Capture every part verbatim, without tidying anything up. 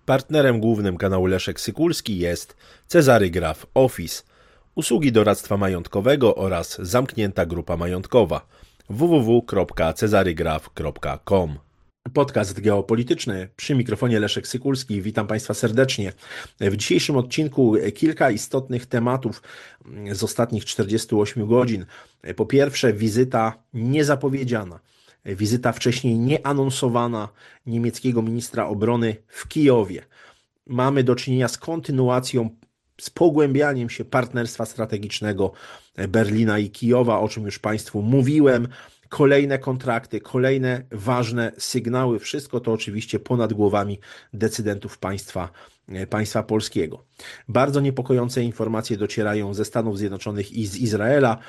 Partnerem głównym kanału Leszek Sykulski jest Cezary Graf Office, usługi doradztwa majątkowego oraz zamknięta grupa majątkowa w w w kropka cezarygraf kropka com. Podcast geopolityczny, przy mikrofonie Leszek Sykulski. Witam Państwa serdecznie. W dzisiejszym odcinku kilka istotnych tematów z ostatnich czterdziestu ośmiu godzin. Po pierwsze, wizyta niezapowiedziana. Wizyta wcześniej nieanonsowana niemieckiego ministra obrony w Kijowie. Mamy do czynienia z kontynuacją, z pogłębianiem się partnerstwa strategicznego Berlina i Kijowa, o czym już Państwu mówiłem. Kolejne kontrakty, kolejne ważne sygnały, wszystko to oczywiście ponad głowami decydentów państwa, państwa polskiego. Bardzo niepokojące informacje docierają ze Stanów Zjednoczonych i z Izraela.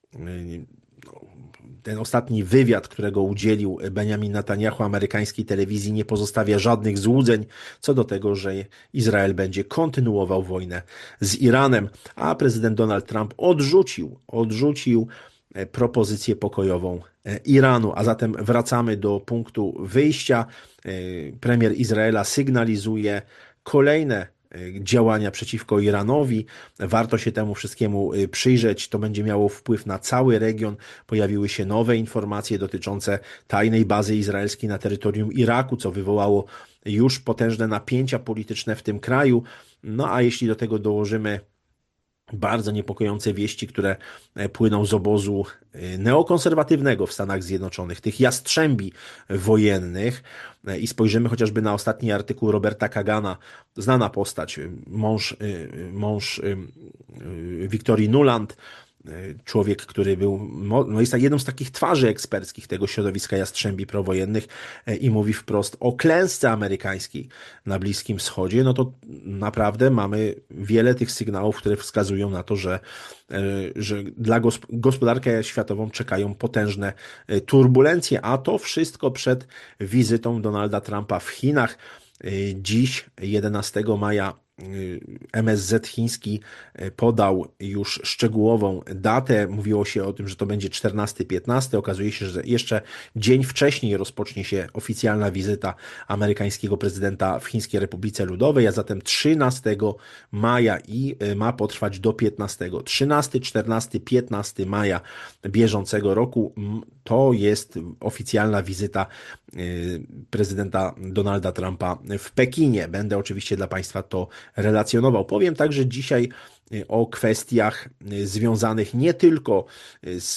Ten ostatni wywiad, którego udzielił Benjamin Netanjahu amerykańskiej telewizji, nie pozostawia żadnych złudzeń co do tego, że Izrael będzie kontynuował wojnę z Iranem, a prezydent Donald Trump odrzucił, odrzucił propozycję pokojową Iranu. A zatem wracamy do punktu wyjścia. Premier Izraela sygnalizuje kolejne działania przeciwko Iranowi. Warto się temu wszystkiemu przyjrzeć. To będzie miało wpływ na cały region. Pojawiły się nowe informacje dotyczące tajnej bazy izraelskiej na terytorium Iraku, co wywołało już potężne napięcia polityczne w tym kraju. No a jeśli do tego dołożymy bardzo niepokojące wieści, które płyną z obozu neokonserwatywnego w Stanach Zjednoczonych, tych jastrzębi wojennych, i spojrzymy chociażby na ostatni artykuł Roberta Kagana, znana postać, mąż, mąż Victorii Nuland, człowiek, który był, no jest jedną z takich twarzy eksperckich tego środowiska jastrzębi prowojennych i mówi wprost o klęsce amerykańskiej na Bliskim Wschodzie. No to naprawdę mamy wiele tych sygnałów, które wskazują na to, że, że dla gospodarkę światową czekają potężne turbulencje, a to wszystko przed wizytą Donalda Trumpa w Chinach. Dziś, jedenastego maja, M S Z chiński podał już szczegółową datę. Mówiło się o tym, że to będzie czternasty piętnasty. Okazuje się, że jeszcze dzień wcześniej rozpocznie się oficjalna wizyta amerykańskiego prezydenta w Chińskiej Republice Ludowej, a zatem trzynastego maja i ma potrwać do piętnastego. trzynastego, czternastego, piętnastego maja bieżącego roku to jest oficjalna wizyta prezydenta Donalda Trumpa w Pekinie. Będę oczywiście dla Państwa to relacjonował. Powiem także dzisiaj o kwestiach związanych nie tylko z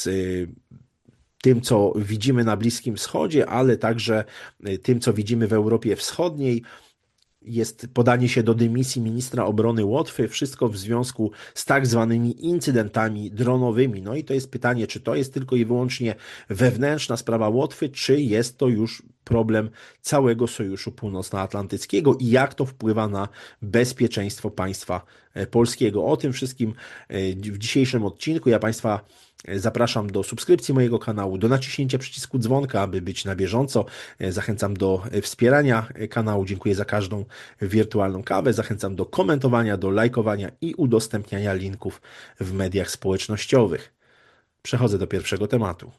tym, co widzimy na Bliskim Wschodzie, ale także tym, co widzimy w Europie Wschodniej. Jest podanie się do dymisji ministra obrony Łotwy, wszystko w związku z tak zwanymi incydentami dronowymi. No i to jest pytanie, czy to jest tylko i wyłącznie wewnętrzna sprawa Łotwy, czy jest to już problem całego Sojuszu Północnoatlantyckiego i jak to wpływa na bezpieczeństwo państwa polskiego. O tym wszystkim w dzisiejszym odcinku. Ja Państwa zapraszam do subskrypcji mojego kanału, do naciśnięcia przycisku dzwonka, aby być na bieżąco. Zachęcam do wspierania kanału. Dziękuję za każdą wirtualną kawę. Zachęcam do komentowania, do lajkowania i udostępniania linków w mediach społecznościowych. Przechodzę do pierwszego tematu.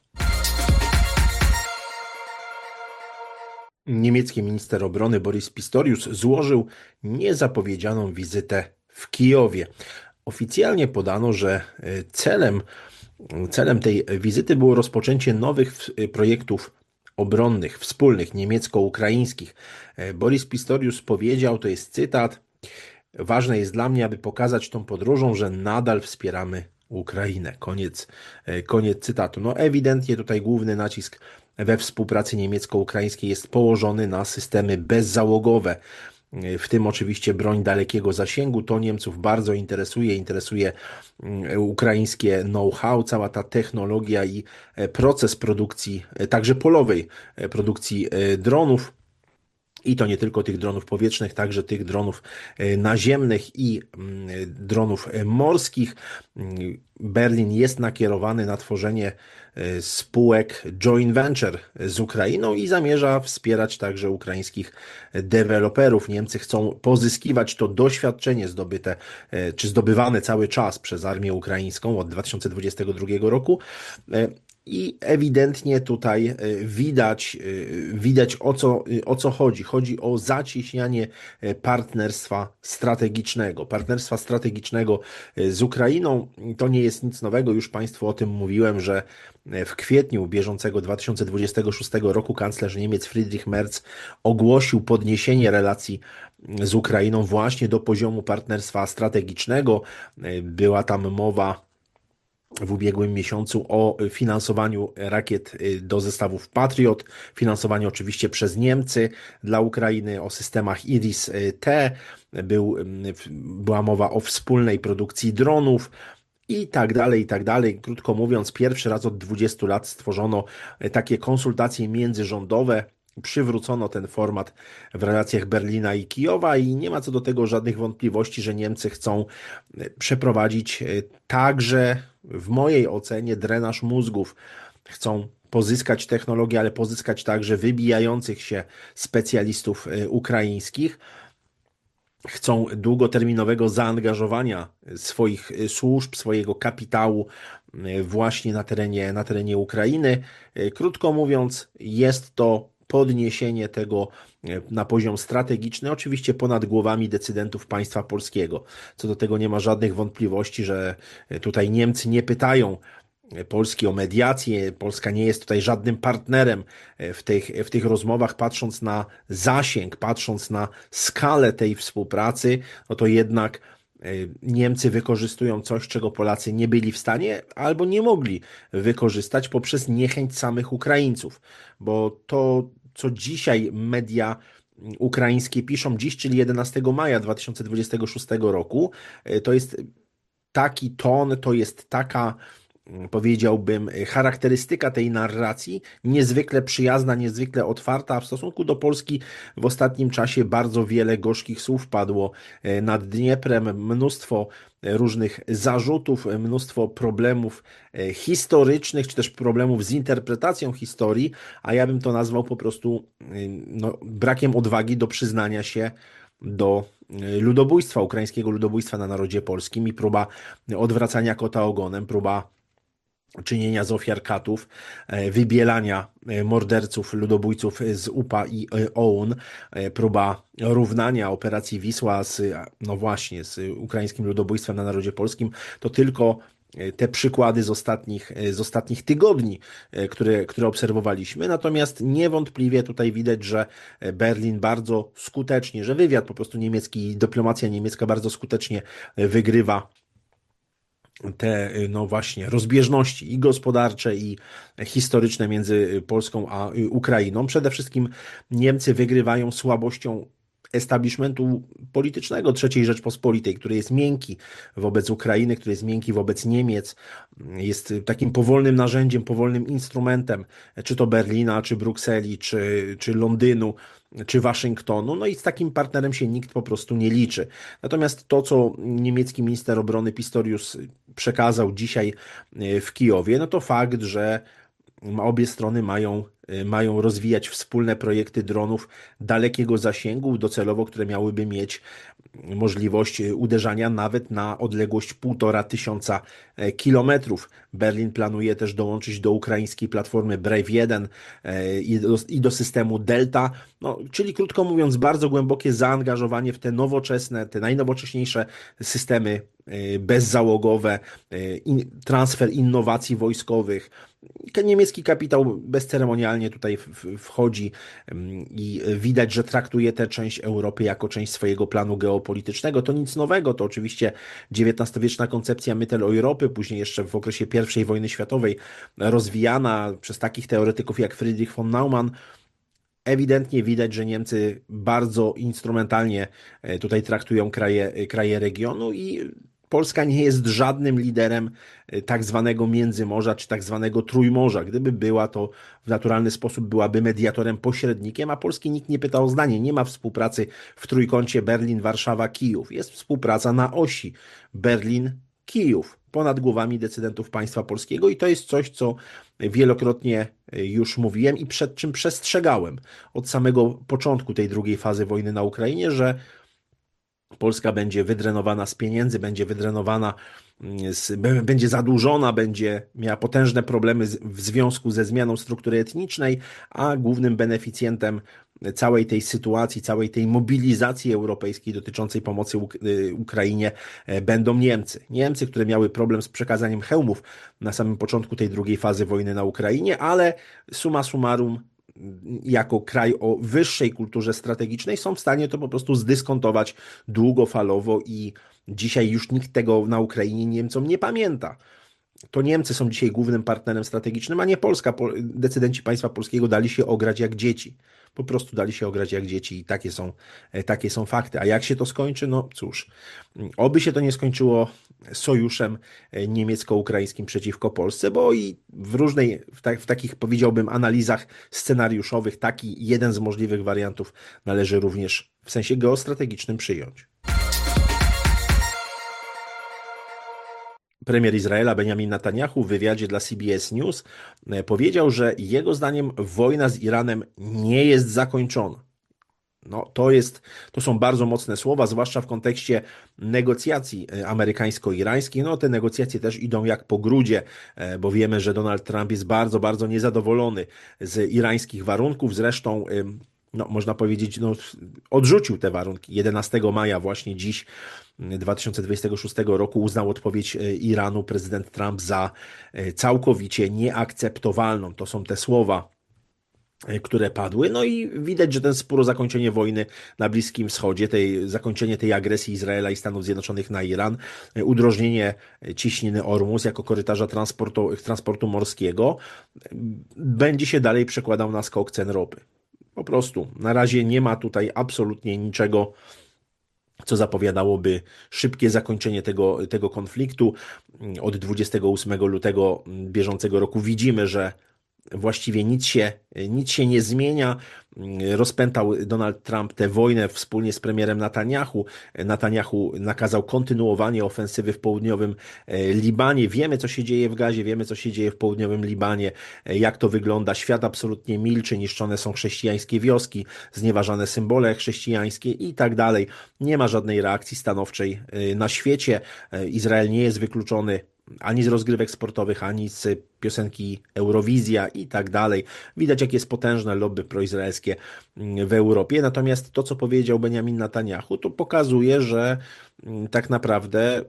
Niemiecki minister obrony Boris Pistorius złożył niezapowiedzianą wizytę w Kijowie. Oficjalnie podano, że celem Celem tej wizyty było rozpoczęcie nowych projektów obronnych, wspólnych, niemiecko-ukraińskich. Boris Pistorius powiedział, to jest cytat: ważne jest dla mnie, aby pokazać tą podróżą, że nadal wspieramy Ukrainę. Koniec, koniec cytatu. No ewidentnie tutaj główny nacisk we współpracy niemiecko-ukraińskiej jest położony na systemy bezzałogowe. W tym oczywiście broń dalekiego zasięgu. To Niemców bardzo interesuje, interesuje ukraińskie know-how, cała ta technologia i proces produkcji, także polowej produkcji dronów. I to nie tylko tych dronów powietrznych, także tych dronów naziemnych i dronów morskich. Berlin jest nakierowany na tworzenie spółek joint venture z Ukrainą i zamierza wspierać także ukraińskich deweloperów. Niemcy chcą pozyskiwać to doświadczenie zdobyte, czy zdobywane cały czas przez armię ukraińską od dwa tysiące dwudziestego drugiego roku I ewidentnie tutaj y, widać, y, widać o co, y, o co chodzi. Chodzi o zacieśnianie y, partnerstwa strategicznego. Partnerstwa strategicznego y, z Ukrainą. To nie jest nic nowego, już Państwu o tym mówiłem, że y, w kwietniu bieżącego dwa tysiące dwudziestego szóstego roku kanclerz Niemiec Friedrich Merz ogłosił podniesienie relacji y, z Ukrainą właśnie do poziomu partnerstwa strategicznego. Y, Była tam mowa w ubiegłym miesiącu o finansowaniu rakiet y, do zestawów Patriot, finansowaniu oczywiście przez Niemcy dla Ukrainy, o systemach Iris-T, był, była mowa o wspólnej produkcji dronów i tak dalej, i tak dalej. Krótko mówiąc, pierwszy raz od dwudziestu lat stworzono takie konsultacje międzyrządowe, przywrócono ten format w relacjach Berlina i Kijowa i nie ma co do tego żadnych wątpliwości, że Niemcy chcą przeprowadzić także, w mojej ocenie, drenaż mózgów. Chcą pozyskać technologię, ale pozyskać także wybijających się specjalistów ukraińskich. Chcą długoterminowego zaangażowania swoich służb, swojego kapitału właśnie na terenie, na terenie Ukrainy. Krótko mówiąc, jest to podniesienie tego na poziom strategiczny, oczywiście ponad głowami decydentów państwa polskiego. Co do tego nie ma żadnych wątpliwości, że tutaj Niemcy nie pytają Polski o mediację. Polska nie jest tutaj żadnym partnerem w tych, w tych rozmowach, patrząc na zasięg, patrząc na skalę tej współpracy, no to jednak Niemcy wykorzystują coś, czego Polacy nie byli w stanie albo nie mogli wykorzystać poprzez niechęć samych Ukraińców, bo to, co dzisiaj media ukraińskie piszą dziś, czyli jedenastego maja dwa tysiące dwudziestego szóstego roku, to jest taki ton, to jest taka, powiedziałbym, charakterystyka tej narracji, niezwykle przyjazna, niezwykle otwarta, a w stosunku do Polski w ostatnim czasie bardzo wiele gorzkich słów padło nad Dnieprem, mnóstwo różnych zarzutów, mnóstwo problemów historycznych, czy też problemów z interpretacją historii, a ja bym to nazwał po prostu no, brakiem odwagi do przyznania się do ludobójstwa, ukraińskiego ludobójstwa na narodzie polskim i próba odwracania kota ogonem, próba czynienia z ofiar katów, wybielania morderców, ludobójców z U P A i O U N, próba równania operacji Wisła z, no właśnie, z ukraińskim ludobójstwem na narodzie polskim, to tylko te przykłady z ostatnich, z ostatnich tygodni, które, które obserwowaliśmy. Natomiast niewątpliwie tutaj widać, że Berlin bardzo skutecznie, że wywiad po prostu niemiecki, dyplomacja niemiecka bardzo skutecznie wygrywa te, no właśnie, rozbieżności i gospodarcze, i historyczne między Polską a Ukrainą. Przede wszystkim Niemcy wygrywają słabością establishmentu politycznego trzeciej Rzeczpospolitej, który jest miękki wobec Ukrainy, który jest miękki wobec Niemiec, jest takim powolnym narzędziem, powolnym instrumentem, czy to Berlina, czy Brukseli, czy, czy Londynu, czy Waszyngtonu, no i z takim partnerem się nikt po prostu nie liczy. Natomiast to, co niemiecki minister obrony Pistorius przekazał dzisiaj w Kijowie, no to fakt, że obie strony mają, mają rozwijać wspólne projekty dronów dalekiego zasięgu, docelowo, które miałyby mieć możliwość uderzania nawet na odległość półtora tysiąca kilometrów. Berlin planuje też dołączyć do ukraińskiej platformy Brave jeden i do, i do systemu Delta, no, czyli krótko mówiąc bardzo głębokie zaangażowanie w te nowoczesne, te najnowocześniejsze systemy bezzałogowe, transfer innowacji wojskowych. Niemiecki kapitał bezceremonialnie tutaj wchodzi i widać, że traktuje tę część Europy jako część swojego planu geopolitycznego. To nic nowego, to oczywiście dziewiętnastowieczna koncepcja Mitteleuropy, później jeszcze w okresie pierwszej wojny światowej rozwijana przez takich teoretyków jak Friedrich von Naumann. Ewidentnie widać, że Niemcy bardzo instrumentalnie tutaj traktują kraje, kraje regionu i Polska nie jest żadnym liderem tak zwanego Międzymorza czy tak zwanego Trójmorza. Gdyby była, to w naturalny sposób byłaby mediatorem, pośrednikiem, a Polski nikt nie pyta o zdanie. Nie ma współpracy w trójkącie Berlin, Warszawa, Kijów. Jest współpraca na osi Berlin, Kijów, ponad głowami decydentów państwa polskiego i to jest coś, co wielokrotnie już mówiłem i przed czym przestrzegałem od samego początku tej drugiej fazy wojny na Ukrainie, że Polska będzie wydrenowana z pieniędzy, będzie wydrenowana, z, będzie zadłużona, będzie miała potężne problemy z, w związku ze zmianą struktury etnicznej, a głównym beneficjentem całej tej sytuacji, całej tej mobilizacji europejskiej dotyczącej pomocy Uk Ukrainie będą Niemcy. Niemcy, które miały problem z przekazaniem hełmów na samym początku tej drugiej fazy wojny na Ukrainie, ale summa summarum jako kraj o wyższej kulturze strategicznej są w stanie to po prostu zdyskontować długofalowo i dzisiaj już nikt tego na Ukrainie Niemcom nie pamięta. To Niemcy są dzisiaj głównym partnerem strategicznym, a nie Polska. Decydenci państwa polskiego dali się ograć jak dzieci. Po prostu dali się ograć jak dzieci i takie są, takie są fakty. A jak się to skończy? No cóż, oby się to nie skończyło sojuszem niemiecko-ukraińskim przeciwko Polsce, bo i w różnej, w, tak, w takich powiedziałbym analizach scenariuszowych taki jeden z możliwych wariantów należy również w sensie geostrategicznym przyjąć. Premier Izraela Benjamin Netanyahu w wywiadzie dla C B S News powiedział, że jego zdaniem wojna z Iranem nie jest zakończona. No, to jest, to są bardzo mocne słowa, zwłaszcza w kontekście negocjacji amerykańsko-irańskich. No, te negocjacje też idą jak po grudzie, bo wiemy, że Donald Trump jest bardzo, bardzo niezadowolony z irańskich warunków. Zresztą, no, można powiedzieć, no, odrzucił te warunki. jedenastego maja właśnie dziś dwa tysiące dwudziestego szóstego roku uznał odpowiedź Iranu prezydent Trump za całkowicie nieakceptowalną. To są te słowa, które padły. No i widać, że ten spór o zakończenie wojny na Bliskim Wschodzie, tej, zakończenie tej agresji Izraela i Stanów Zjednoczonych na Iran, udrożnienie ciśniny Ormus jako korytarza transportu, transportu morskiego, będzie się dalej przekładał na skok cen ropy. Po prostu na razie nie ma tutaj absolutnie niczego, co zapowiadałoby szybkie zakończenie tego, tego konfliktu. Od dwudziestego ósmego lutego bieżącego roku widzimy, że właściwie nic się, nic się nie zmienia. Rozpętał Donald Trump tę wojnę wspólnie z premierem Netanyahu. Netanyahu nakazał kontynuowanie ofensywy w południowym Libanie. Wiemy, co się dzieje w Gazie, wiemy, co się dzieje w południowym Libanie, jak to wygląda. Świat absolutnie milczy, niszczone są chrześcijańskie wioski, znieważane symbole chrześcijańskie i tak dalej. Nie ma żadnej reakcji stanowczej na świecie. Izrael nie jest wykluczony ani z rozgrywek sportowych, ani z piosenki Eurowizja i tak dalej. Widać, jakie jest potężne lobby proizraelskie w Europie. Natomiast to, co powiedział Benjamin Netanyahu, to pokazuje, że tak naprawdę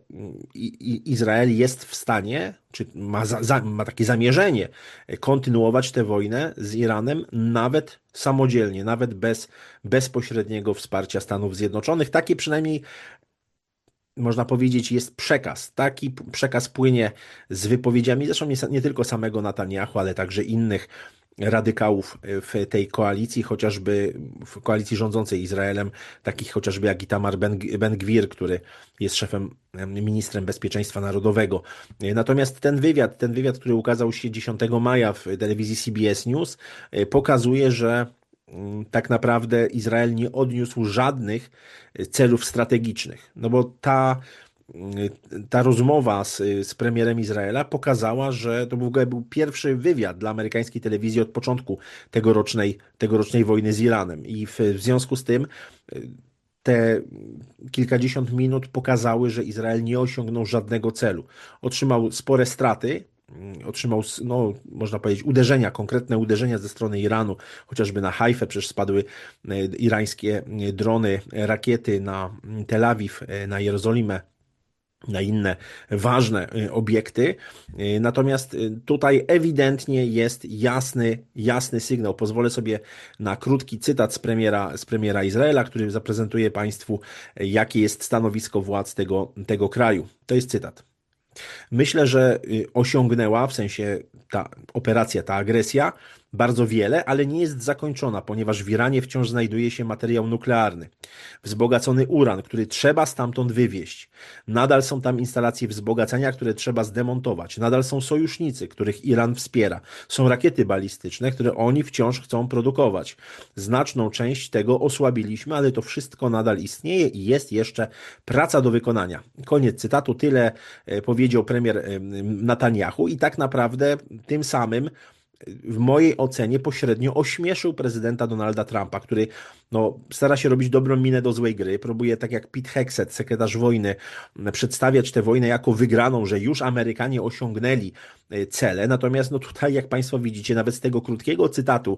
Izrael jest w stanie, czy ma, za, ma takie zamierzenie kontynuować tę wojnę z Iranem nawet samodzielnie, nawet bez bezpośredniego wsparcia Stanów Zjednoczonych. Takie przynajmniej można powiedzieć, jest przekaz. Taki przekaz płynie z wypowiedziami, zresztą nie, nie tylko samego Netanyahu, ale także innych radykałów w tej koalicji, chociażby w koalicji rządzącej Izraelem, takich chociażby jak Itamar Ben-Gvir, który jest szefem, ministrem bezpieczeństwa narodowego. Natomiast ten wywiad, ten wywiad, który ukazał się dziesiątego maja w telewizji C B S News, pokazuje, że tak naprawdę Izrael nie odniósł żadnych celów strategicznych. No bo ta, ta rozmowa z, z premierem Izraela pokazała, że to był, był pierwszy wywiad dla amerykańskiej telewizji od początku tegorocznej, tegorocznej wojny z Iranem. I w, w związku z tym te kilkadziesiąt minut pokazały, że Izrael nie osiągnął żadnego celu. Otrzymał spore straty, otrzymał, no, można powiedzieć, uderzenia, konkretne uderzenia ze strony Iranu, chociażby na Hajfę, przecież spadły irańskie drony, rakiety na Tel Awiw, na Jerozolimę, na inne ważne obiekty. Natomiast tutaj ewidentnie jest jasny, jasny sygnał. Pozwolę sobie na krótki cytat z premiera, z premiera Izraela, który zaprezentuje Państwu, jakie jest stanowisko władz tego, tego kraju. To jest cytat. Myślę, że osiągnęła, w sensie ta operacja, ta agresja, bardzo wiele, ale nie jest zakończona, ponieważ w Iranie wciąż znajduje się materiał nuklearny, wzbogacony uran, który trzeba stamtąd wywieźć. Nadal są tam instalacje wzbogacania, które trzeba zdemontować. Nadal są sojusznicy, których Iran wspiera. Są rakiety balistyczne, które oni wciąż chcą produkować. Znaczną część tego osłabiliśmy, ale to wszystko nadal istnieje i jest jeszcze praca do wykonania. Koniec cytatu. Tyle powiedział premier Netanyahu i tak naprawdę tym samym w mojej ocenie pośrednio ośmieszył prezydenta Donalda Trumpa, który no, stara się robić dobrą minę do złej gry, próbuje tak jak Pete Hegseth, sekretarz wojny, przedstawiać tę wojnę jako wygraną, że już Amerykanie osiągnęli cele, natomiast no tutaj, jak Państwo widzicie, nawet z tego krótkiego cytatu,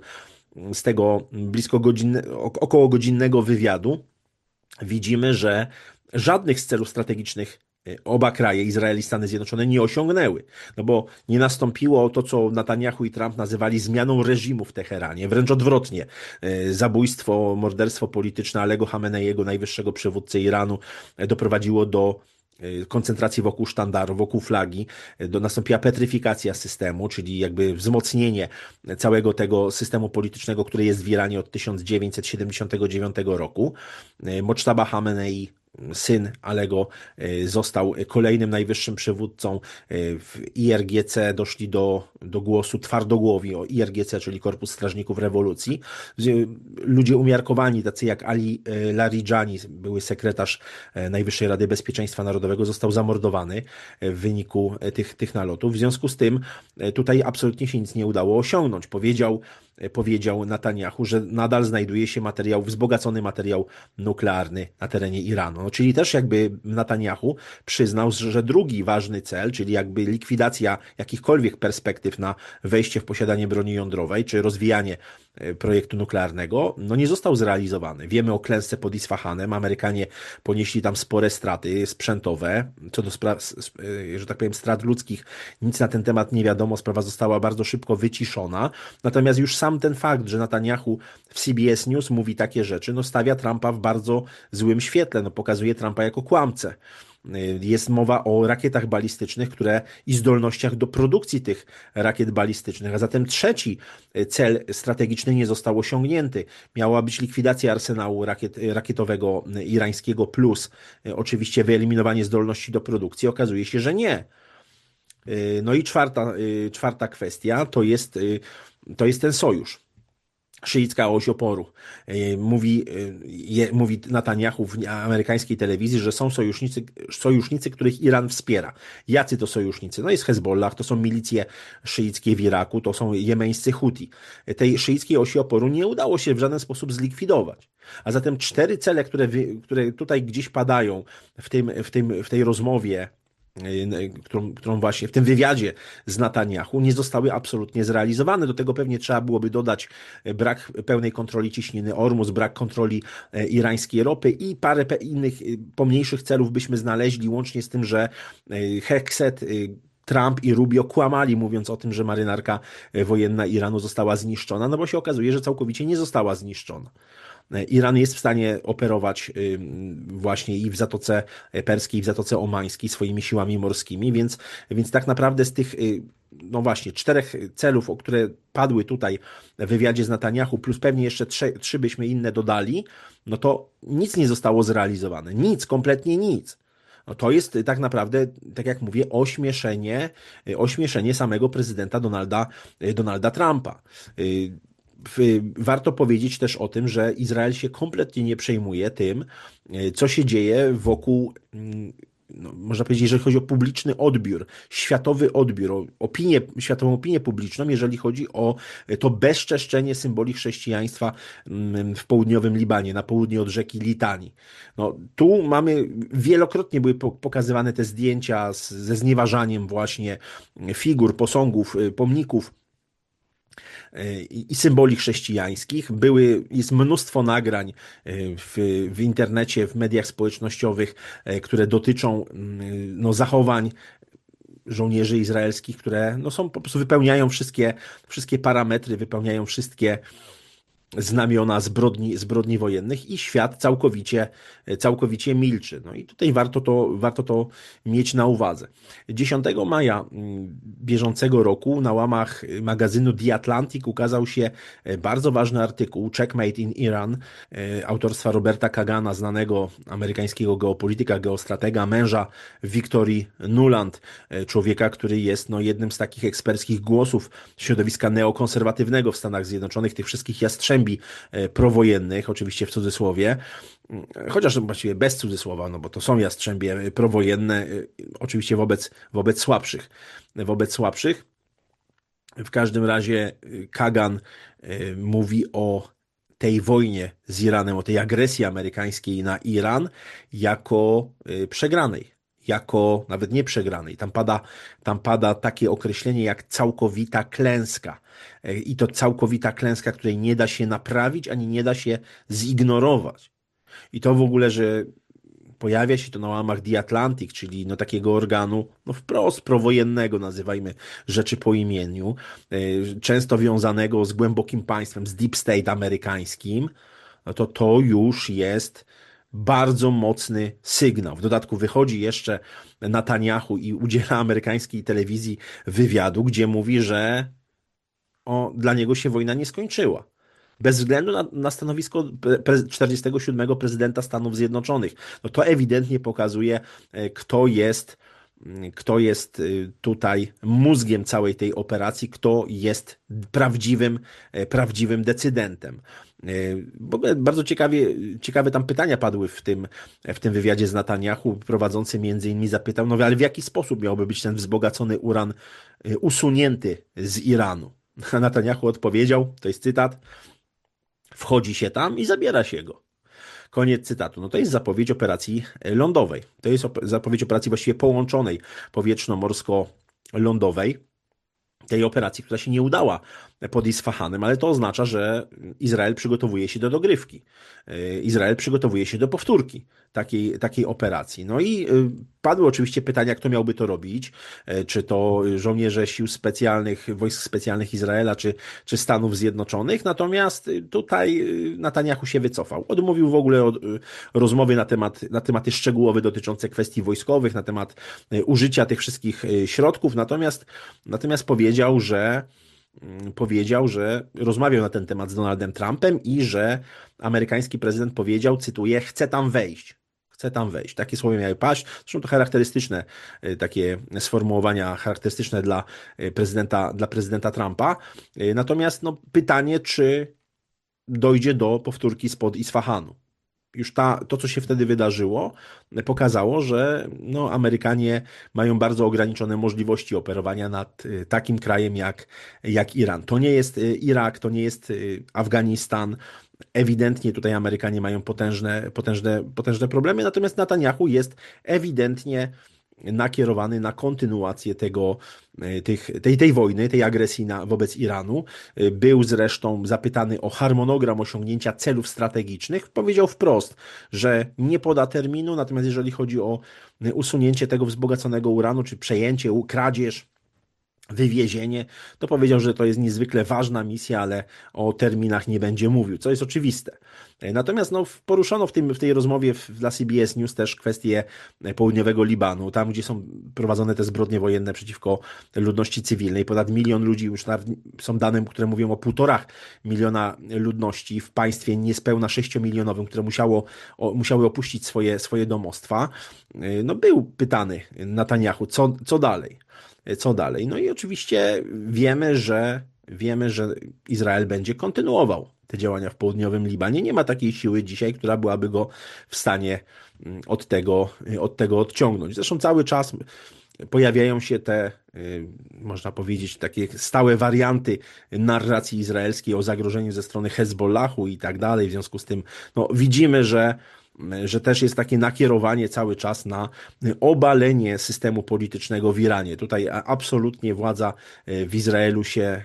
z tego blisko godzinne, około godzinnego wywiadu, widzimy, że żadnych z celów strategicznych oba kraje, Izrael i Stany Zjednoczone, nie osiągnęły. No bo nie nastąpiło to, co Netanyahu i Trump nazywali zmianą reżimu w Teheranie. Wręcz odwrotnie. Zabójstwo, morderstwo polityczne Alego Hameneiego, najwyższego przywódcy Iranu, doprowadziło do koncentracji wokół sztandaru, wokół flagi, do, nastąpiła petryfikacja systemu, czyli jakby wzmocnienie całego tego systemu politycznego, który jest w Iranie od tysiąc dziewięćset siedemdziesiątego dziewiątego roku. Moctaba Hamenei, syn Alego, został kolejnym najwyższym przywódcą. W I R G C doszli do, do głosu twardogłowi o I R G C, czyli Korpus Strażników Rewolucji. Ludzie umiarkowani, tacy jak Ali Larijani, były sekretarz Najwyższej Rady Bezpieczeństwa Narodowego, został zamordowany w wyniku tych, tych nalotów. W związku z tym tutaj absolutnie się nic nie udało osiągnąć. Powiedział powiedział Netanyahu, że nadal znajduje się materiał, wzbogacony materiał nuklearny na terenie Iranu. No, czyli też jakby Netanyahu przyznał, że drugi ważny cel, czyli jakby likwidacja jakichkolwiek perspektyw na wejście w posiadanie broni jądrowej, czy rozwijanie projektu nuklearnego, no nie został zrealizowany. Wiemy o klęsce pod Isfahanem. Amerykanie ponieśli tam spore straty sprzętowe. Co do spra- że tak powiem, strat ludzkich, nic na ten temat nie wiadomo. Sprawa została bardzo szybko wyciszona. Natomiast już sam ten fakt, że Netanyahu w C B S News mówi takie rzeczy, no stawia Trumpa w bardzo złym świetle, no pokazuje Trumpa jako kłamcę. Jest mowa o rakietach balistycznych, które i zdolnościach do produkcji tych rakiet balistycznych. A zatem trzeci cel strategiczny nie został osiągnięty. Miała być likwidacja arsenału rakiet, rakietowego irańskiego plus oczywiście wyeliminowanie zdolności do produkcji. Okazuje się, że nie. No i czwarta, czwarta kwestia to jest, to jest ten sojusz. Szyicka oś oporu. Mówi, je, mówi Netanyahu w amerykańskiej telewizji, że są sojusznicy, sojusznicy, których Iran wspiera. Jacy to sojusznicy? No jest Hezbollah, to są milicje szyickie w Iraku, to są jemeńscy Huti. Tej szyickiej osi oporu nie udało się w żaden sposób zlikwidować. A zatem cztery cele, które, które tutaj gdzieś padają w, tym, w, tym, w tej rozmowie, Którą, którą właśnie w tym wywiadzie z Netanyahu, nie zostały absolutnie zrealizowane. Do tego pewnie trzeba byłoby dodać brak pełnej kontroli ciśniny Ormus, brak kontroli irańskiej ropy i parę innych pomniejszych celów byśmy znaleźli, łącznie z tym, że Hegseth, Trump i Rubio kłamali, mówiąc o tym, że marynarka wojenna Iranu została zniszczona, no bo się okazuje, że całkowicie nie została zniszczona. Iran jest w stanie operować właśnie i w Zatoce Perskiej, i w Zatoce Omańskiej swoimi siłami morskimi, więc, więc tak naprawdę z tych, no właśnie, czterech celów, o które padły tutaj w wywiadzie z Netanyahu, plus pewnie jeszcze trzy, trzy byśmy inne dodali, no to nic nie zostało zrealizowane. Nic, kompletnie nic. No to jest tak naprawdę, tak jak mówię, ośmieszenie, ośmieszenie samego prezydenta Donalda, Donalda Trumpa. Warto powiedzieć też o tym, że Izrael się kompletnie nie przejmuje tym, co się dzieje wokół, no, można powiedzieć, jeżeli chodzi o publiczny odbiór, światowy odbiór, o opinię, światową opinię publiczną, jeżeli chodzi o to bezczeszczenie symboli chrześcijaństwa w południowym Libanie, na południe od rzeki Litanii. No, tu mamy, wielokrotnie były pokazywane te zdjęcia z, ze znieważaniem właśnie figur, posągów, pomników i symboli chrześcijańskich. Były, jest mnóstwo nagrań w, w internecie, w mediach społecznościowych, które dotyczą no, zachowań żołnierzy izraelskich, które no, są, po prostu wypełniają wszystkie, wszystkie parametry, wypełniają wszystkie znamiona zbrodni, zbrodni wojennych i świat całkowicie, całkowicie milczy. No i tutaj warto to, warto to mieć na uwadze. dziesiątego maja bieżącego roku na łamach magazynu The Atlantic ukazał się bardzo ważny artykuł Checkmate in Iran autorstwa Roberta Kagana, znanego amerykańskiego geopolityka, geostratega, męża Victory Nuland, człowieka, który jest no, jednym z takich eksperckich głosów środowiska neokonserwatywnego w Stanach Zjednoczonych, tych wszystkich jastrzębi prowojennych, oczywiście w cudzysłowie, chociaż właściwie bez cudzysłowa, no bo to są jastrzębie prowojenne, oczywiście wobec, wobec słabszych, wobec słabszych. W każdym razie Kagan y, mówi o tej wojnie z Iranem, o tej agresji amerykańskiej na Iran jako y, przegranej, jako nawet nie przegranej. Tam pada, tam pada takie określenie jak całkowita klęska. Y, I to całkowita klęska, której nie da się naprawić, ani nie da się zignorować. I to w ogóle, że pojawia się to na łamach The Atlantic, czyli no takiego organu no wprost prowojennego, nazywajmy rzeczy po imieniu, y, często wiązanego z głębokim państwem, z deep state amerykańskim, no to to już jest bardzo mocny sygnał. W dodatku wychodzi jeszcze Netanyahu i udziela amerykańskiej telewizji wywiadu, gdzie mówi, że o, dla niego się wojna nie skończyła. Bez względu na, na stanowisko pre, czterdziestego siódmego prezydenta Stanów Zjednoczonych. No to ewidentnie pokazuje, e, kto jest, mm, kto jest e, tutaj mózgiem całej tej operacji, kto jest prawdziwym, e, prawdziwym decydentem. E, W ogóle bardzo ciekawie, ciekawe tam pytania padły w tym, w tym wywiadzie z Netanyahu. Prowadzący między innymi zapytał, no ale w jaki sposób miałby być ten wzbogacony uran e, usunięty z Iranu? A Netanyahu odpowiedział, to jest cytat: wchodzi się tam i zabiera się go. Koniec cytatu. No to jest zapowiedź operacji lądowej. To jest op- zapowiedź operacji właściwie połączonej powietrzno-morsko-lądowej. Tej operacji, która się nie udała pod Isfahanem, ale to oznacza, że Izrael przygotowuje się do dogrywki. Izrael przygotowuje się do powtórki takiej, takiej operacji. No i padły oczywiście pytania, kto miałby to robić, czy to żołnierze sił specjalnych, wojsk specjalnych Izraela, czy, czy Stanów Zjednoczonych, natomiast tutaj Netanyahu się wycofał. Odmówił w ogóle od rozmowy na temat, na tematy szczegółowe dotyczące kwestii wojskowych, na temat użycia tych wszystkich środków, natomiast, natomiast powiedział, że powiedział, że rozmawiał na ten temat z Donaldem Trumpem i że amerykański prezydent powiedział, cytuję, chcę tam wejść. Chcę tam wejść. Takie słowa miały paść. Zresztą to charakterystyczne, takie sformułowania charakterystyczne dla prezydenta, dla prezydenta Trumpa. Natomiast no, pytanie, czy dojdzie do powtórki spod Isfahanu. Już ta, to, co się wtedy wydarzyło, pokazało, że no, Amerykanie mają bardzo ograniczone możliwości operowania nad takim krajem jak, jak Iran. To nie jest Irak, to nie jest Afganistan. Ewidentnie tutaj Amerykanie mają potężne, potężne, potężne problemy, natomiast Netanyahu jest ewidentnie nakierowany na kontynuację tego, tych, tej, tej wojny, tej agresji na, wobec Iranu. Był zresztą zapytany o harmonogram osiągnięcia celów strategicznych. Powiedział wprost, że nie poda terminu, natomiast jeżeli chodzi o usunięcie tego wzbogaconego uranu, czy przejęcie, kradzież, wywiezienie, to powiedział, że to jest niezwykle ważna misja, ale o terminach nie będzie mówił, co jest oczywiste. Natomiast no, poruszono w, tym, w tej rozmowie dla C B S News też kwestię południowego Libanu, tam gdzie są prowadzone te zbrodnie wojenne przeciwko ludności cywilnej. Ponad milion ludzi, już są dane, które mówią o półtora miliona ludności w państwie niespełna sześciomilionowym, które musiało, o, musiały opuścić swoje, swoje domostwa. No, był pytany Netanyahu, co, co dalej? Co dalej? No i oczywiście wiemy, że wiemy, że Izrael będzie kontynuował te działania w południowym Libanie. Nie ma takiej siły dzisiaj, która byłaby go w stanie od tego, od tego odciągnąć. Zresztą cały czas pojawiają się te, można powiedzieć, takie stałe warianty narracji izraelskiej o zagrożeniu ze strony Hezbollahu i tak dalej. W związku z tym no, widzimy, że że też jest takie nakierowanie cały czas na obalenie systemu politycznego w Iranie. Tutaj absolutnie władza w Izraelu się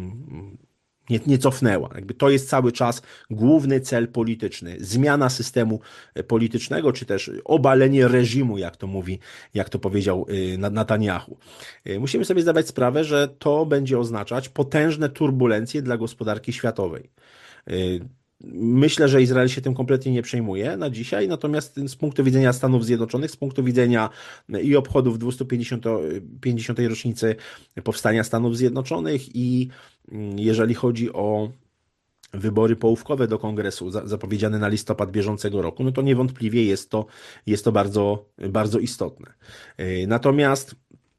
nie, nie cofnęła. Jakby to jest cały czas główny cel polityczny. Zmiana systemu politycznego, czy też obalenie reżimu, jak to mówi, jak to powiedział Netanyahu. Musimy sobie zdawać sprawę, że to będzie oznaczać potężne turbulencje dla gospodarki światowej. Myślę, że Izrael się tym kompletnie nie przejmuje na dzisiaj, natomiast z punktu widzenia Stanów Zjednoczonych, z punktu widzenia i obchodów dwieście pięćdziesiątej rocznicy powstania Stanów Zjednoczonych i jeżeli chodzi o wybory połówkowe do Kongresu zapowiedziane na listopad bieżącego roku, no to niewątpliwie jest to, jest to bardzo, bardzo istotne. Natomiast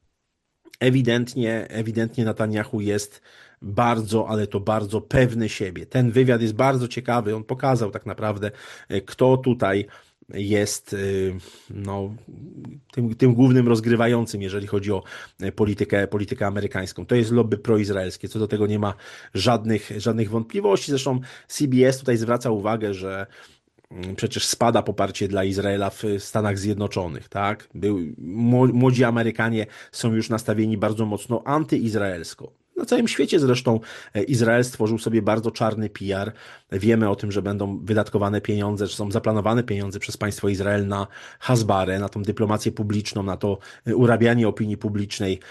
ewidentnie, ewidentnie Netanyahu jest bardzo, ale to bardzo pewny siebie. Ten wywiad jest bardzo ciekawy. On pokazał tak naprawdę, kto tutaj jest no, tym, tym głównym rozgrywającym, jeżeli chodzi o politykę, politykę amerykańską. To jest lobby proizraelskie, co do tego nie ma żadnych, żadnych wątpliwości. Zresztą C B S tutaj zwraca uwagę, że przecież spada poparcie dla Izraela w Stanach Zjednoczonych, tak? Był, młodzi Amerykanie są już nastawieni bardzo mocno antyizraelsko. Na całym świecie zresztą Izrael stworzył sobie bardzo czarny P R. Wiemy o tym, że będą wydatkowane pieniądze, że są zaplanowane pieniądze przez państwo Izrael na Hasbarę, na tą dyplomację publiczną, na to urabianie opinii publicznej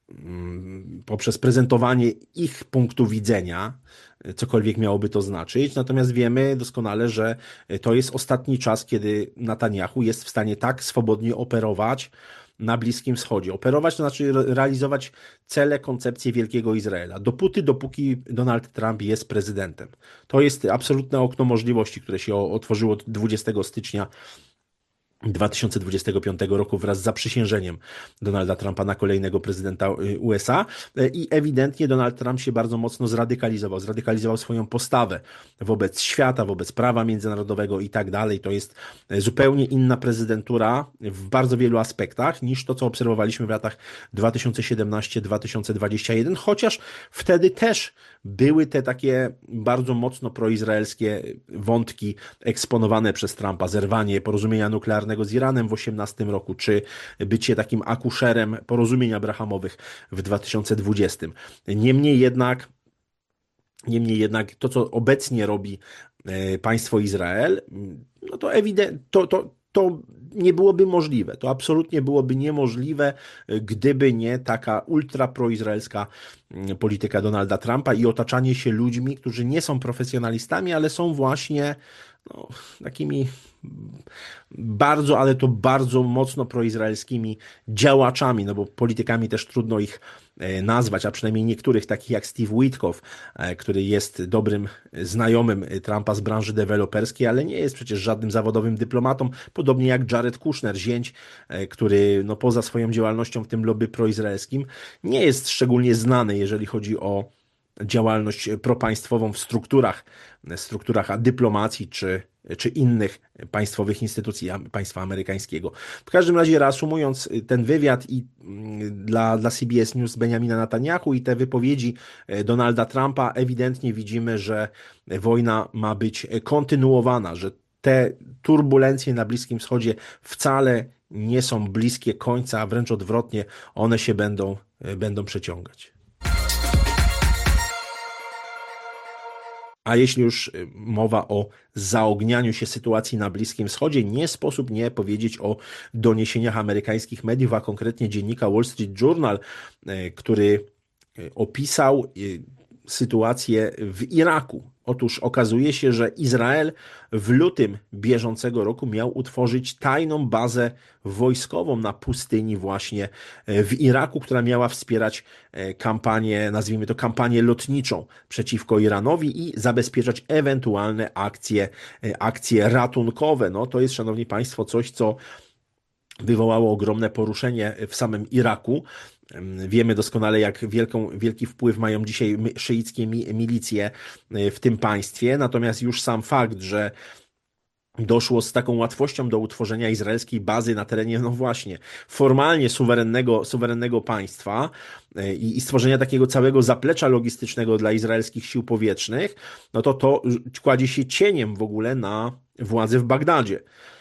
poprzez prezentowanie ich punktu widzenia, cokolwiek miałoby to znaczyć. Natomiast wiemy doskonale, że to jest ostatni czas, kiedy Netanyahu jest w stanie tak swobodnie operować na Bliskim Wschodzie. Operować to znaczy realizować cele, koncepcje Wielkiego Izraela. Dopóty, dopóki Donald Trump jest prezydentem. To jest absolutne okno możliwości, które się otworzyło dwudziestego stycznia dwa tysiące dwudziestego piątego roku wraz z zaprzysiężeniem Donalda Trumpa na kolejnego prezydenta U S A i ewidentnie Donald Trump się bardzo mocno zradykalizował, zradykalizował swoją postawę wobec świata, wobec prawa międzynarodowego i tak dalej. To jest zupełnie inna prezydentura w bardzo wielu aspektach niż to, co obserwowaliśmy w latach dwa tysiące siedemnastym do dwa tysiące dwudziestego pierwszego, chociaż wtedy też były te takie bardzo mocno proizraelskie wątki eksponowane przez Trumpa, zerwanie porozumienia nuklearnego z Iranem w osiemnastym roku, czy bycie takim akuszerem porozumień abrahamowych w dwa tysiące dwudziestym. Niemniej jednak, niemniej jednak to, co obecnie robi państwo Izrael, no to ewidentnie, to, to, to nie byłoby możliwe. To absolutnie byłoby niemożliwe, gdyby nie taka ultraproizraelska polityka Donalda Trumpa i otaczanie się ludźmi, którzy nie są profesjonalistami, ale są właśnie no, takimi bardzo, ale to bardzo mocno proizraelskimi działaczami, no bo politykami też trudno ich nazwać, a przynajmniej niektórych, takich jak Steve Witkoff, który jest dobrym znajomym Trumpa z branży deweloperskiej, ale nie jest przecież żadnym zawodowym dyplomatą, podobnie jak Jared Kushner, zięć, który no poza swoją działalnością w tym lobby proizraelskim nie jest szczególnie znany, jeżeli chodzi o działalność propaństwową w strukturach, strukturach dyplomacji czy, czy innych państwowych instytucji państwa amerykańskiego. W każdym razie, reasumując ten wywiad i dla, dla C B S News Benjamina Netanyahu i te wypowiedzi Donalda Trumpa, ewidentnie widzimy, że wojna ma być kontynuowana, że te turbulencje na Bliskim Wschodzie wcale nie są bliskie końca, a wręcz odwrotnie, one się będą, będą przeciągać. A jeśli już mowa o zaognianiu się sytuacji na Bliskim Wschodzie, nie sposób nie powiedzieć o doniesieniach amerykańskich mediów, a konkretnie dziennika Wall Street Journal, który opisał sytuację w Iraku. Otóż okazuje się, że Izrael w lutym bieżącego roku miał utworzyć tajną bazę wojskową na pustyni właśnie w Iraku, która miała wspierać kampanię, nazwijmy to kampanię lotniczą przeciwko Iranowi i zabezpieczać ewentualne akcje, akcje ratunkowe. No to jest, szanowni państwo, coś, co wywołało ogromne poruszenie w samym Iraku. Wiemy doskonale, jak wielką, wielki wpływ mają dzisiaj szyickie milicje w tym państwie, natomiast już sam fakt, że doszło z taką łatwością do utworzenia izraelskiej bazy na terenie, no właśnie, formalnie suwerennego, suwerennego państwa i, i stworzenia takiego całego zaplecza logistycznego dla izraelskich sił powietrznych, no to to kładzie się cieniem w ogóle na władzy w Bagdadzie.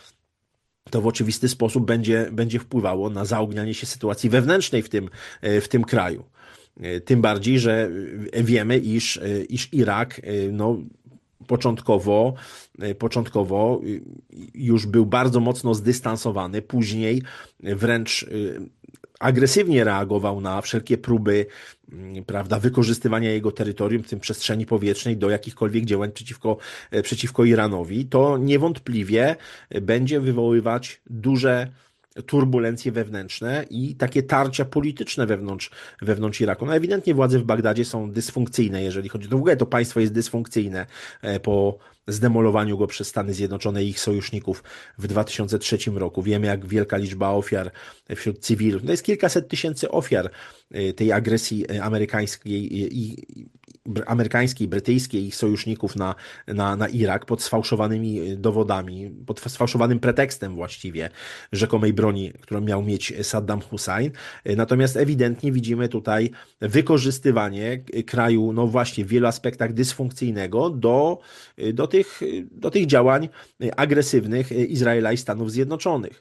To w oczywisty sposób będzie, będzie wpływało na zaognianie się sytuacji wewnętrznej w tym, w tym kraju. Tym bardziej, że wiemy, iż, iż Irak no, początkowo, początkowo już był bardzo mocno zdystansowany, później wręcz agresywnie reagował na wszelkie próby, prawda, wykorzystywania jego terytorium, w tym przestrzeni powietrznej, do jakichkolwiek działań przeciwko, przeciwko Iranowi. To niewątpliwie będzie wywoływać duże turbulencje wewnętrzne i takie tarcia polityczne wewnątrz, wewnątrz Iraku. No ewidentnie władze w Bagdadzie są dysfunkcyjne, jeżeli chodzi, to w ogóle to państwo jest dysfunkcyjne po zdemolowaniu go przez Stany Zjednoczone i ich sojuszników w dwa tysiące trzecim roku. Wiemy, jak wielka liczba ofiar wśród cywilów. To jest kilkaset tysięcy ofiar tej agresji amerykańskiej i amerykańskiej, brytyjskiej i ich sojuszników na, na, na Irak pod sfałszowanymi dowodami, pod sfałszowanym pretekstem właściwie rzekomej broni, którą miał mieć Saddam Hussein. Natomiast ewidentnie widzimy tutaj wykorzystywanie kraju, no właśnie w wielu aspektach dysfunkcyjnego do, do, tych, do tych działań agresywnych Izraela i Stanów Zjednoczonych.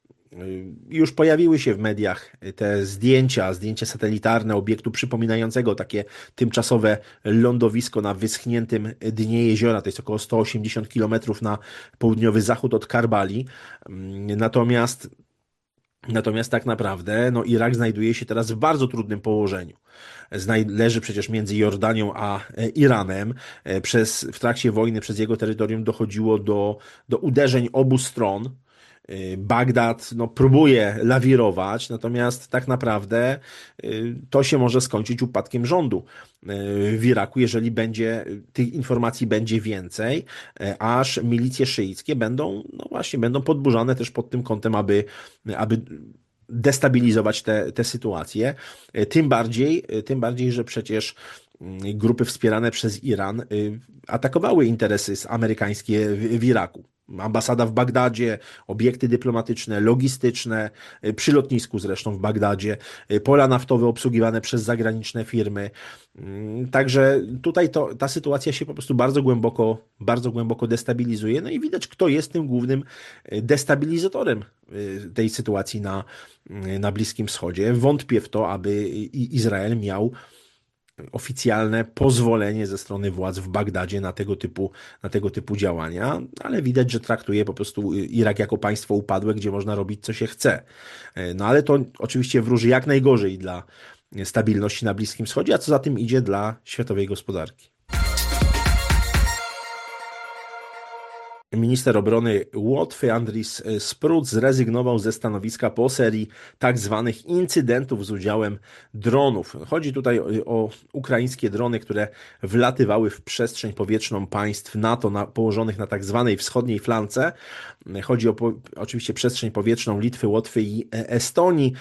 Już pojawiły się w mediach te zdjęcia, zdjęcia satelitarne obiektu przypominającego takie tymczasowe lądowisko na wyschniętym dnie jeziora, to jest około sto osiemdziesiąt kilometrów na południowy zachód od Karbali. Natomiast, natomiast tak naprawdę no, Irak znajduje się teraz w bardzo trudnym położeniu. Znaj- leży przecież między Jordanią a Iranem. Przez, w trakcie wojny przez jego terytorium dochodziło do, do uderzeń obu stron. Bagdad no, próbuje lawirować, natomiast tak naprawdę to się może skończyć upadkiem rządu w Iraku, jeżeli będzie, tych informacji będzie więcej, aż milicje szyickie będą, no właśnie, będą podburzane też pod tym kątem, aby, aby destabilizować tę tę sytuację. Tym bardziej, tym bardziej, że przecież grupy wspierane przez Iran atakowały interesy amerykańskie w, w Iraku. Ambasada w Bagdadzie, obiekty dyplomatyczne, logistyczne, przy lotnisku zresztą w Bagdadzie, pola naftowe obsługiwane przez zagraniczne firmy. Także tutaj to, ta sytuacja się po prostu bardzo głęboko, bardzo głęboko destabilizuje. No i widać, kto jest tym głównym destabilizatorem tej sytuacji na, na Bliskim Wschodzie. Wątpię w to, aby Izrael miał oficjalne pozwolenie ze strony władz w Bagdadzie na tego typu, na tego typu działania, ale widać, że traktuje po prostu Irak jako państwo upadłe, gdzie można robić co się chce. No ale to oczywiście wróży jak najgorzej dla stabilności na Bliskim Wschodzie, a co za tym idzie dla światowej gospodarki. Minister obrony Łotwy Andris Spruc zrezygnował ze stanowiska po serii tak zwanych incydentów z udziałem dronów. Chodzi tutaj o ukraińskie drony, które wlatywały w przestrzeń powietrzną państw NATO na, położonych na tak zwanej wschodniej flance. Chodzi o po, oczywiście przestrzeń powietrzną Litwy, Łotwy i Estonii.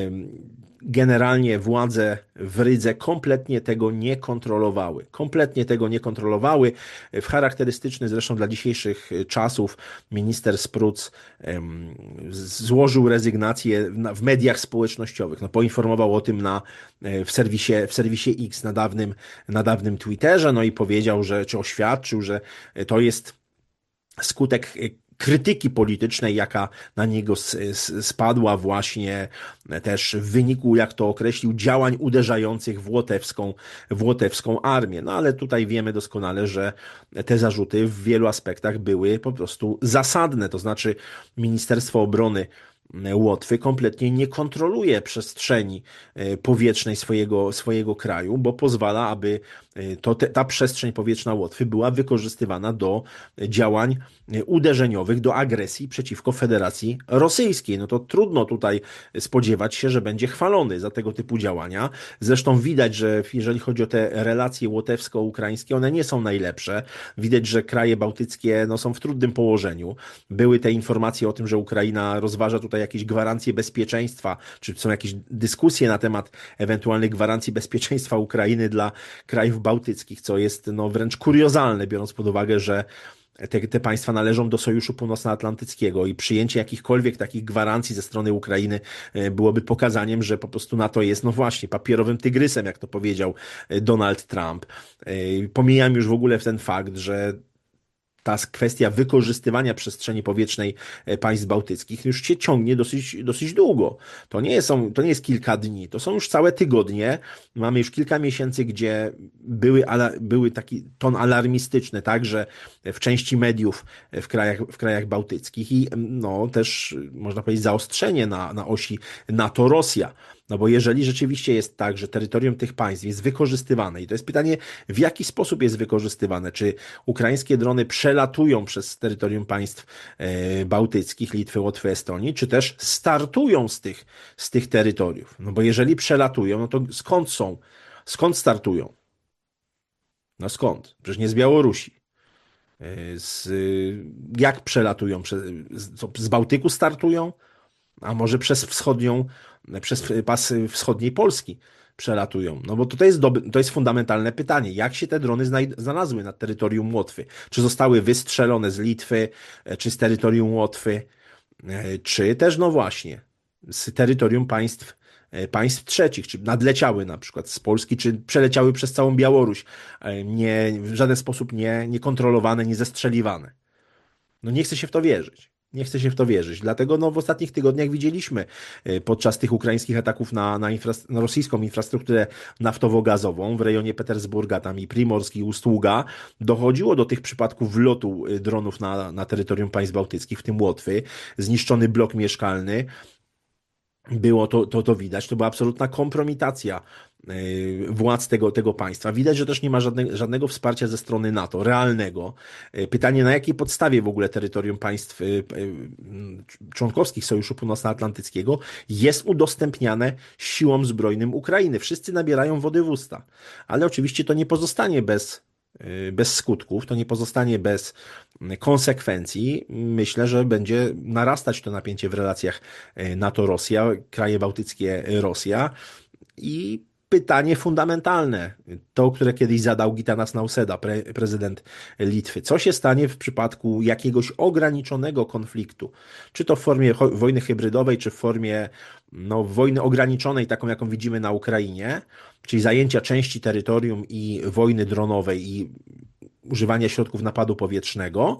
Generalnie władze w Rydze kompletnie tego nie kontrolowały. Kompletnie tego nie kontrolowały. W charakterystyczny zresztą dla dzisiejszych czasów minister Spruc um, złożył rezygnację na, w mediach społecznościowych. No, poinformował o tym na, w, serwisie, w serwisie X na dawnym, na dawnym Twitterze, no i powiedział, że, czy oświadczył, że to jest skutek krytyki politycznej, jaka na niego spadła właśnie też w wyniku, jak to określił, działań uderzających w łotewską, w łotewską armię. No ale tutaj wiemy doskonale, że te zarzuty w wielu aspektach były po prostu zasadne, to znaczy Ministerstwo Obrony Łotwy kompletnie nie kontroluje przestrzeni powietrznej swojego, swojego kraju, bo pozwala, aby to, te, ta przestrzeń powietrzna Łotwy była wykorzystywana do działań uderzeniowych, do agresji przeciwko Federacji Rosyjskiej. No to trudno tutaj spodziewać się, że będzie chwalony za tego typu działania. Zresztą widać, że jeżeli chodzi o te relacje łotewsko-ukraińskie, one nie są najlepsze. Widać, że kraje bałtyckie no, są w trudnym położeniu. Były te informacje o tym, że Ukraina rozważa tutaj jakieś gwarancje bezpieczeństwa, czy są jakieś dyskusje na temat ewentualnych gwarancji bezpieczeństwa Ukrainy dla krajów bałtyckich, co jest no, wręcz kuriozalne, biorąc pod uwagę, że te, te państwa należą do Sojuszu Północnoatlantyckiego i przyjęcie jakichkolwiek takich gwarancji ze strony Ukrainy byłoby pokazaniem, że po prostu NATO jest, no właśnie, papierowym tygrysem, jak to powiedział Donald Trump. Pomijam już w ogóle ten fakt, że ta kwestia wykorzystywania przestrzeni powietrznej państw bałtyckich już się ciągnie dosyć, dosyć długo. To nie, są, to nie jest kilka dni, to są już całe tygodnie. Mamy już kilka miesięcy, gdzie były, były taki ton alarmistyczny, także w części mediów w krajach, w krajach bałtyckich i no, też można powiedzieć zaostrzenie na, na osi NATO-Rosja. No bo jeżeli rzeczywiście jest tak, że terytorium tych państw jest wykorzystywane i to jest pytanie, w jaki sposób jest wykorzystywane, czy ukraińskie drony przelatują przez terytorium państw e, bałtyckich, Litwy, Łotwy, Estonii, czy też startują z tych, z tych terytoriów. No bo jeżeli przelatują, no to skąd są? Skąd startują? No skąd? Przecież nie z Białorusi. E, z, jak przelatują? Z, z Bałtyku startują? A może przez wschodnią, przez pas wschodniej Polski przelatują. No bo to, to, jest, doby, to jest fundamentalne pytanie. Jak się te drony znalazły na terytorium Łotwy? Czy zostały wystrzelone z Litwy, czy z terytorium Łotwy, czy też, no właśnie, z terytorium państw, państw trzecich, czy nadleciały na przykład z Polski, czy przeleciały przez całą Białoruś, nie, w żaden sposób nie, niekontrolowane, nie zestrzeliwane. No nie chce się w to wierzyć. Nie chce się w to wierzyć. Dlatego no, w ostatnich tygodniach widzieliśmy podczas tych ukraińskich ataków na, na, infra- na rosyjską infrastrukturę naftowo-gazową w rejonie Petersburga, tam i Primorsk, i Ustługa, dochodziło do tych przypadków wlotu dronów na, na terytorium państw bałtyckich, w tym Łotwy, zniszczony blok mieszkalny. Było to, to, to widać, to była absolutna kompromitacja władz tego, tego państwa. Widać, że też nie ma żadne, żadnego wsparcia ze strony NATO, realnego. Pytanie, na jakiej podstawie w ogóle terytorium państw członkowskich Sojuszu Północnoatlantyckiego jest udostępniane siłom zbrojnym Ukrainy. Wszyscy nabierają wody w usta. Ale oczywiście to nie pozostanie bez bez skutków, to nie pozostanie bez konsekwencji. Myślę, że będzie narastać to napięcie w relacjach NATO-Rosja, kraje bałtyckie Rosja i pytanie fundamentalne, to, które kiedyś zadał Gitanas Nausėda, pre, prezydent Litwy. Co się stanie w przypadku jakiegoś ograniczonego konfliktu? Czy to w formie wojny hybrydowej, czy w formie no, wojny ograniczonej, taką jaką widzimy na Ukrainie, czyli zajęcia części terytorium i wojny dronowej i używania środków napadu powietrznego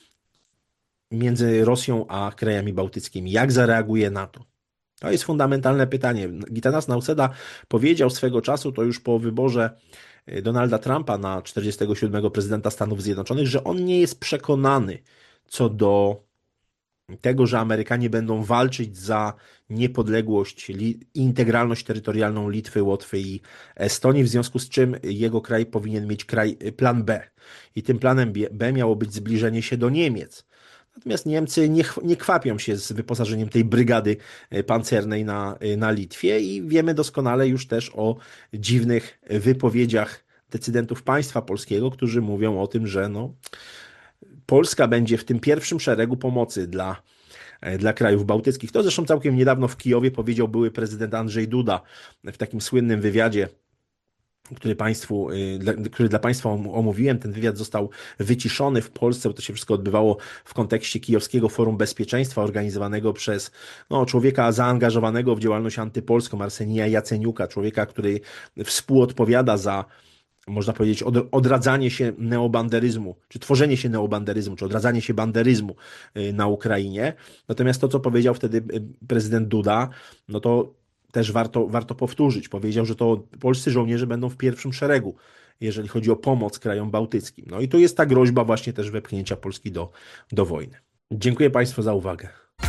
między Rosją a krajami bałtyckimi. Jak zareaguje NATO? To jest fundamentalne pytanie. Gitanas Nausėda powiedział swego czasu, to już po wyborze Donalda Trumpa na czterdziestego siódmego prezydenta Stanów Zjednoczonych, że on nie jest przekonany co do tego, że Amerykanie będą walczyć za niepodległość i integralność terytorialną Litwy, Łotwy i Estonii, w związku z czym jego kraj powinien mieć kraj, plan B. I tym planem B miało być zbliżenie się do Niemiec. Natomiast Niemcy nie, nie kwapią się z wyposażeniem tej brygady pancernej na, na Litwie i wiemy doskonale już też o dziwnych wypowiedziach decydentów państwa polskiego, którzy mówią o tym, że no, Polska będzie w tym pierwszym szeregu pomocy dla, dla krajów bałtyckich. To zresztą całkiem niedawno w Kijowie powiedział były prezydent Andrzej Duda w takim słynnym wywiadzie, który, państwu, który dla Państwa omówiłem. Ten wywiad został wyciszony w Polsce, bo to się wszystko odbywało w kontekście Kijowskiego Forum Bezpieczeństwa organizowanego przez no, człowieka zaangażowanego w działalność antypolską, Arsenija Jaceniuka, człowieka, który współodpowiada za, można powiedzieć, odradzanie się neobanderyzmu, czy tworzenie się neobanderyzmu, czy odradzanie się banderyzmu na Ukrainie. Natomiast to, co powiedział wtedy prezydent Duda, no to też warto, warto powtórzyć. Powiedział, że to polscy żołnierze będą w pierwszym szeregu, jeżeli chodzi o pomoc krajom bałtyckim. No i tu jest ta groźba właśnie też wepchnięcia Polski do, do wojny. Dziękuję Państwu za uwagę.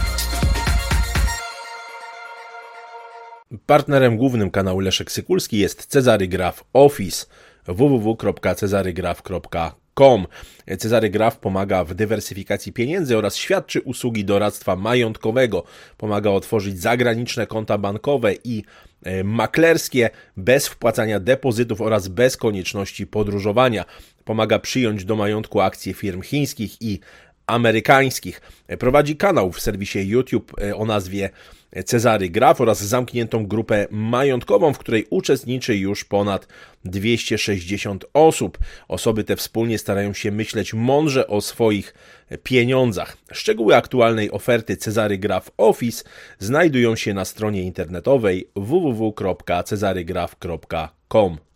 Partnerem głównym kanału Leszek Sykulski jest Cezary Graf Office w w w kropka cezary graf kropka com. Cezary Graf pomaga w dywersyfikacji pieniędzy oraz świadczy usługi doradztwa majątkowego. Pomaga otworzyć zagraniczne konta bankowe i maklerskie bez wpłacania depozytów oraz bez konieczności podróżowania. Pomaga przyjąć do majątku akcje firm chińskich i amerykańskich. Prowadzi kanał w serwisie YouTube o nazwie Cezary Graf oraz zamkniętą grupę majątkową, w której uczestniczy już ponad dwieście sześćdziesiąt osób. Osoby te wspólnie starają się myśleć mądrze o swoich pieniądzach. Szczegóły aktualnej oferty Cezary Graf Office znajdują się na stronie internetowej w w w kropka cezary graf kropka com.